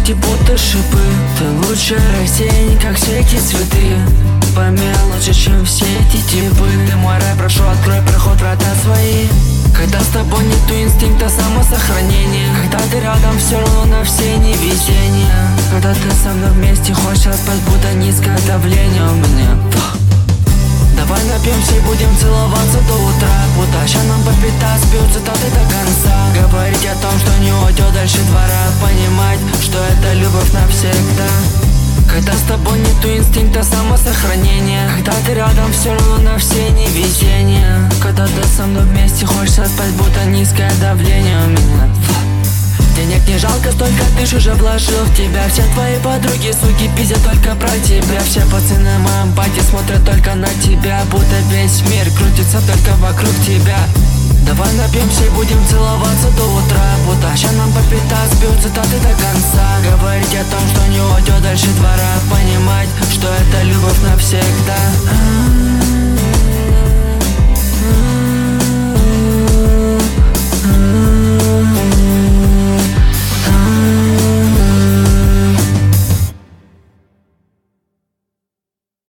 ногти будто шипы. Ты лучше растений, как все эти цветы. По мелочи, чем все эти типы. Ты мой рай, прошу, открой проход, врата свои. Когда с тобой нету инстинкта самосохранения, когда ты рядом, все равно на все невезения. Когда ты со мной вместе, хочешь спать, будто низкое давление у меня. Давай напьемся и будем целоваться до утра. Удача нам по пятам, сбьют цитаты до конца. Говорить о том, что не уйдет дальше двора. Понимать, что это любовь навсегда. Когда с тобой нету инстинкта самосохранения, когда ты рядом, все равно на все невезения. Когда ты со мной вместе, хочется спать, будто низкое давление у меня. Денег не жалко, столько ты ж уже вложил в тебя. Все твои подруги, суки, пиздят только про тебя. Все пацаны в моем пати смотрят только на тебя, будто весь мир крутится только вокруг тебя. Давай напьемся и будем целоваться до утра. Удача нам по пятам, сбьют цитаты до конца. Говорить о том, что не уйдет дальше двора. Понимать, что это любовь навсегда.